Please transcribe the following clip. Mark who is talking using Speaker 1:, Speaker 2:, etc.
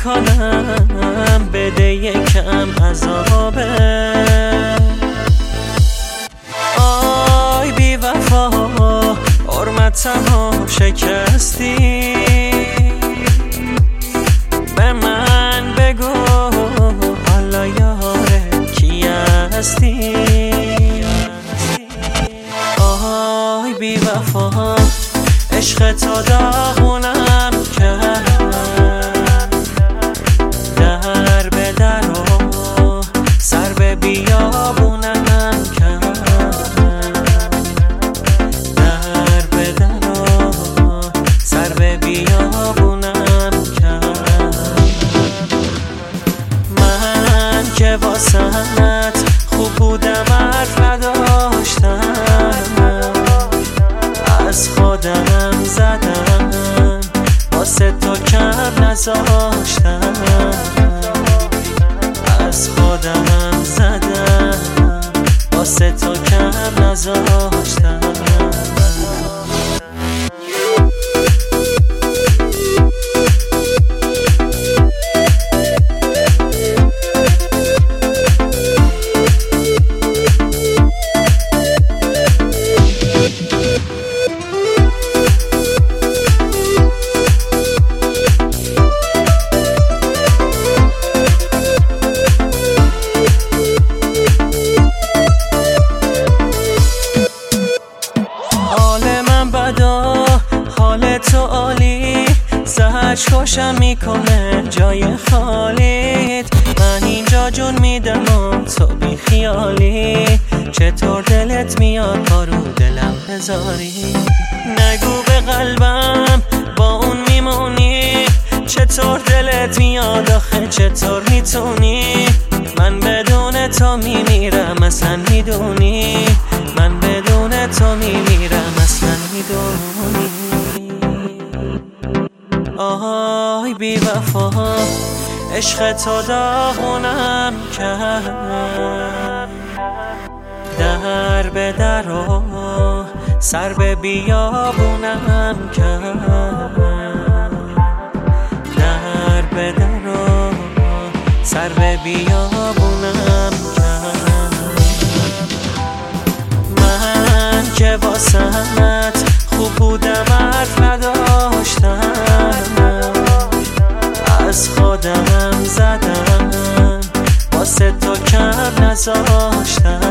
Speaker 1: میکنم بده یکم عذابه. آی بی وفا حرمتمو شکستی، به من بگو حالا یاره کی هستی. آی بی وفا عشق تو داغونم کرد، در به در و سر به بیابونم کرد، در به در و سر به بیابونم کرد. من که واسمت خوب بودم حرف نداشتم، از خودم زدم واسه تو کم نذاشتم، از خودم زدم واسه تو کم نذاشتم. حال تو عالی، زهرش خوشم میکنه جای خالیت. من اینجا جون میدم و تو بی خیالی، چطور دلت میاد پارو دلم بذاری. نگو به قلبم با اون میمونی، چطور دلت میاد آخه چطور میتونی. من بدون تو میمیرم اصلا میدونی، من بدون تو میمیرم اصلا میدونی. آی بی وفا عشق تو داغونم کرد، در به در و سر به بیابونم کرد، در به در و سر به بیابونم کرد. من که واسمت خوب بودم حرف نداشتم، از خودم زدم واسه تو کم نذاشتم،